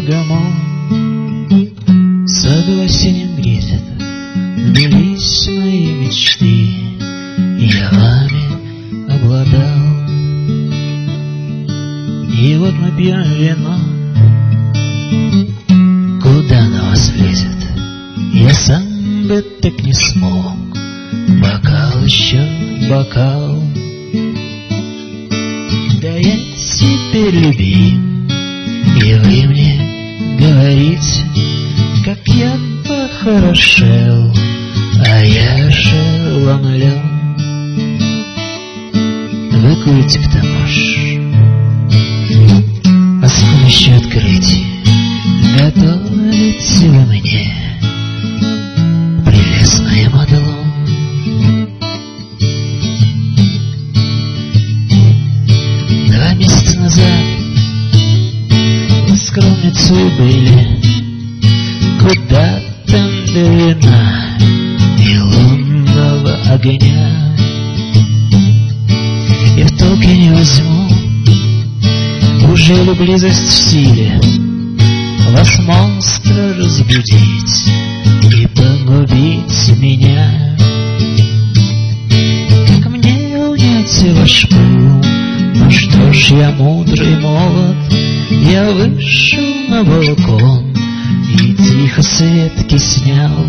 богомол. В саду осеннем где-то сбылись мои мечты, я вами обладал. И вот мы пьем вино, куда на вас влезет, я сам бы так не смог. Бокал еще, бокал, да я теперь любим, и вы мне говорите, как я похорошел, а я ошеломлен. Вы курите, потому что а с помощью открытий готовите вы мне прелестное маделон. 2 месяца назад в скромницу были, куда там до вина и лунного огня. И в толке не возьму, уже ли близость в силе вас, монстра, разбудить и погубить меня. Как мне унять ваш пыл? Ну что ж, я мудрый молод, я вышел на балкон и тихо с ветки снял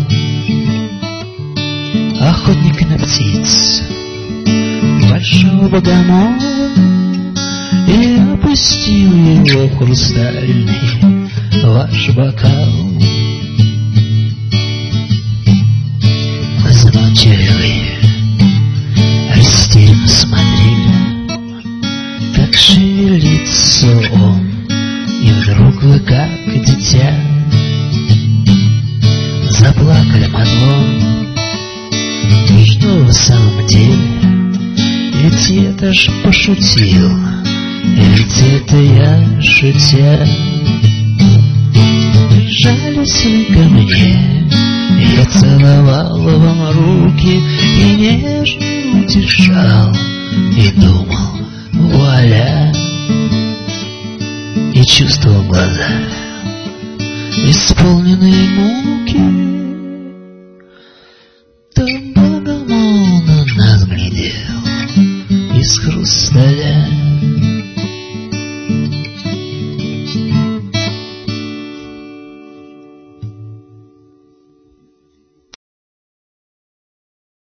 охотник на птиц большого богомола и опустил его в хрустальный ваш бокал. Замолчали вы, растерянно смотрели, как шевелится он, и вдруг вы, как дитя, заплакали, Мадлон. Что в самом деле? Ведь это ж пошутил, ведь это я шутя. Прижались вы ко мне, я целовал вам руки и нежно утешал, и думал, вуаля, и чувствовал глаза, исполненные муки.